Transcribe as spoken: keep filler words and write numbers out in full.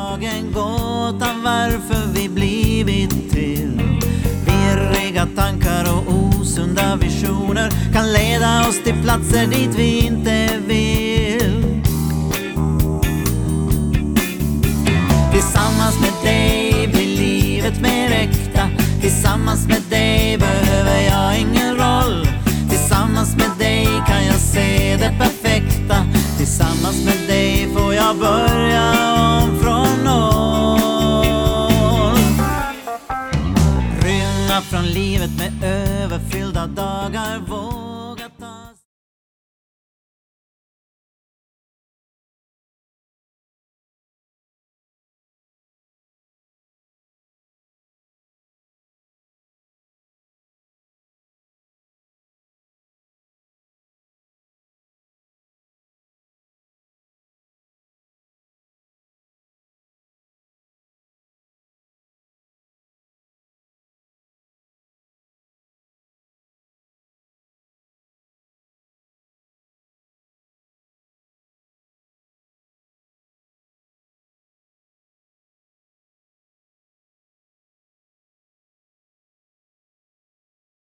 dagen gåtan varför vi blivit till. Virriga tankar och osunda visioner kan leda oss till platser dit vi inte vill. Tillsammans med dig blir livet mer äkta. Tillsammans med dig behöver jag ingen roll. Tillsammans med dig kan jag se det perfekta. Tillsammans med dig får jag börja om från noll. Rymma från livet med överfyllda dagar.